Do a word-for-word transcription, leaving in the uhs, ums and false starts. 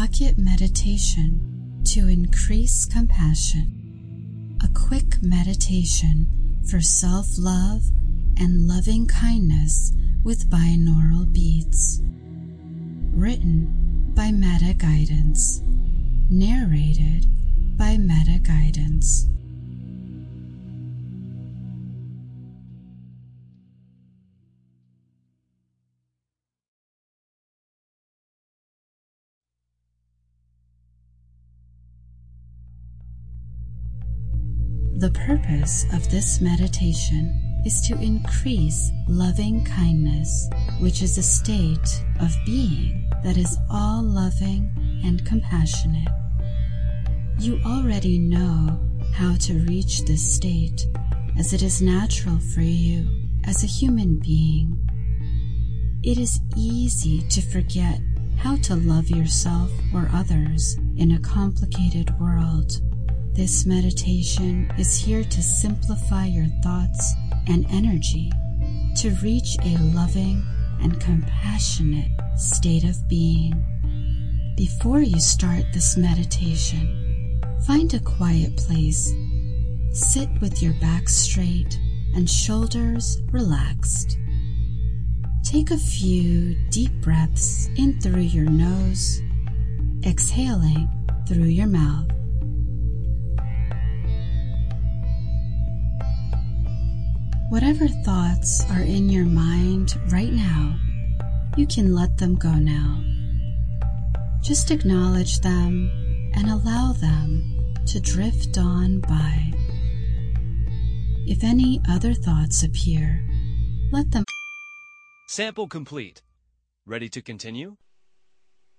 pocket meditation to increase compassion. A quick meditation for self-love and loving kindness with binaural beats. Written by Meta Guidance. Narrated by Meta Guidance. The purpose of this meditation is to increase loving kindness, which is a state of being that is all loving and compassionate. You already know how to reach this state, as it is natural for you as a human being. It is easy to forget how to love yourself or others in a complicated world. This meditation is here to simplify your thoughts and energy to reach a loving and compassionate state of being. Before you start this meditation, find a quiet place. Sit with your back straight and shoulders relaxed. Take a few deep breaths in through your nose, exhaling through your mouth. Whatever thoughts are in your mind right now, you can let them go now. Just acknowledge them and allow them to drift on by. If any other thoughts appear, let them. Sample complete. Ready to continue?